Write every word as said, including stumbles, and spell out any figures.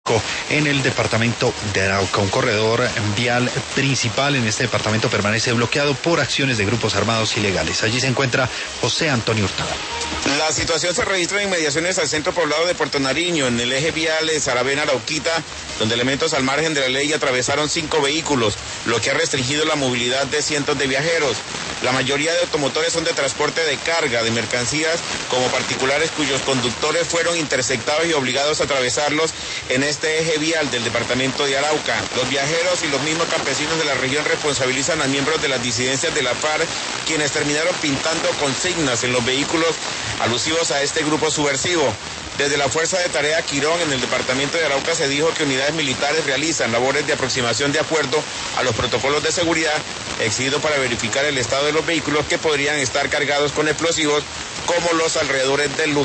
en el departamento de Arauca. Un corredor vial principal en este departamento permanece bloqueado por acciones de grupos armados ilegales. Allí se encuentra José Antonio Hurtado. La situación se registra en inmediaciones al centro poblado de Puerto Nariño, en el eje vial de Saravena-Arauquita, donde elementos al margen de la ley atravesaron cinco vehículos, lo que ha restringido la movilidad de cientos de viajeros. La mayoría de automotores son de transporte de carga, de mercancías, como particulares cuyos conductores fueron interceptados y obligados a atravesarlos en este eje vial del departamento de Arauca. Los viajeros y los mismos campesinos de la región responsabilizan a miembros de las disidencias de la FARC, quienes terminaron pintando consignas en los vehículos alusivos a este grupo subversivo. Desde la Fuerza de Tarea Quirón, en el departamento de Arauca, se dijo que unidades militares realizan labores de aproximación de acuerdo a los protocolos de seguridad exigidos para verificar el estado de los vehículos que podrían estar cargados con explosivos, como los alrededores del lugar.